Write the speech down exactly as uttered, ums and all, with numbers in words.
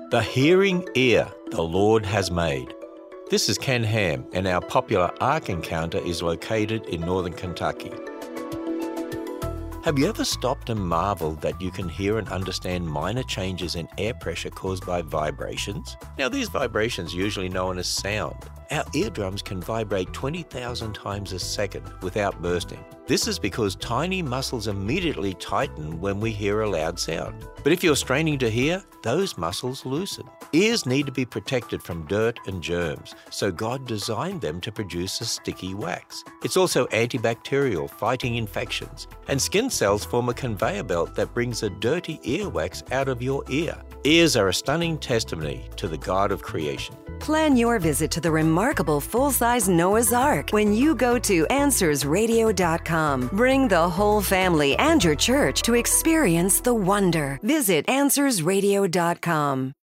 The hearing ear the Lord has made. This is Ken Ham, and our popular Ark Encounter is located in northern Kentucky. Have you ever stopped and marveled that you can hear and understand minor changes in air pressure caused by vibrations? Now, these vibrations are usually known as sound. Our eardrums can vibrate twenty thousand times a second without bursting. This is because tiny muscles immediately tighten when we hear a loud sound. But if you're straining to hear, those muscles loosen. Ears need to be protected from dirt and germs, so God designed them to produce a sticky wax. It's also antibacterial, fighting infections. And skin cells form a conveyor belt that brings the dirty earwax out of your ear. Ears are a stunning testimony to the God of creation. Plan your visit to the remarkable full-size Noah's Ark when you go to answers radio dot com. Bring the whole family and your church to experience the wonder. Visit answers radio dot com.